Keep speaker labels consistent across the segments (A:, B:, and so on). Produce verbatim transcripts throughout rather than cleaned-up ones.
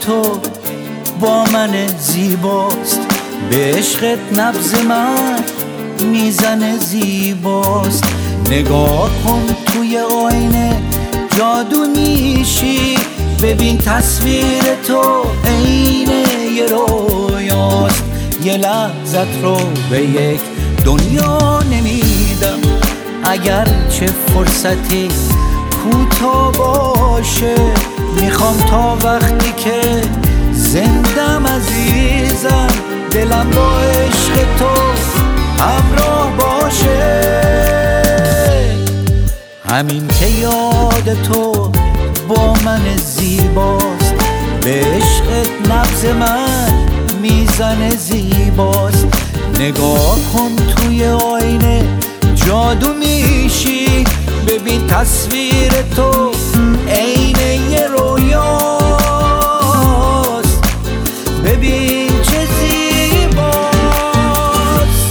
A: تو با من زیباست، به عشقت نبض من میزنه زیباست. نگاه کن توی آینه جادو میشی، ببین تصویر تو عین یه رویاست. یه لحظت رو به یک دنیا نمیدم، اگر چه فرصتی کوتاه باشه. میخوام تا وقتی که زندم عزیزم، دلم با عشق تو همراه باشه. همین که یاد تو با من زیباست، به عشقت نبض من میزنه زیباست. نگاه کن توی آینه جادو میشی، ببین تصویر تو عین یه رویاست. ببین چه زیباست.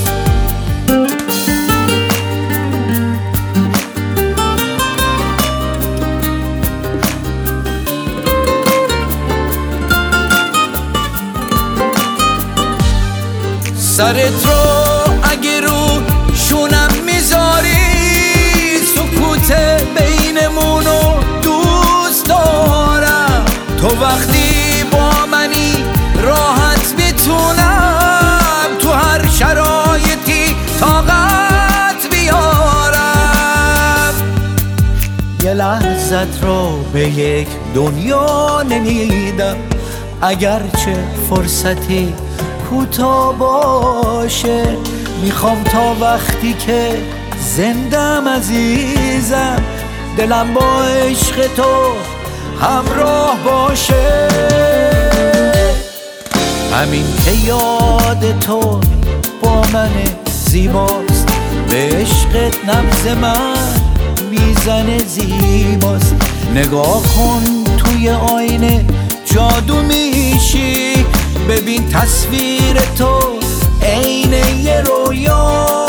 A: سرت رو اگه رو شونم میذاری، سکوت بینمونو دوست دارم. تو وقتی با منی راحت میتونم تو هر شرایطی طاقت بیارم. یه لحظت رو به یک دنیا نمیدم، اگرچه فرصتی کوتاه باشه. میخوام تا وقتی که زندم عزیزم، دلم با عشق تو همراه باشه. همین که یاد تو با من زیباست، به عشقت نبض من میزنه زیباست. نگاه کن توی آینه جادو میشی، ببین تصویر تو عین یه رویا.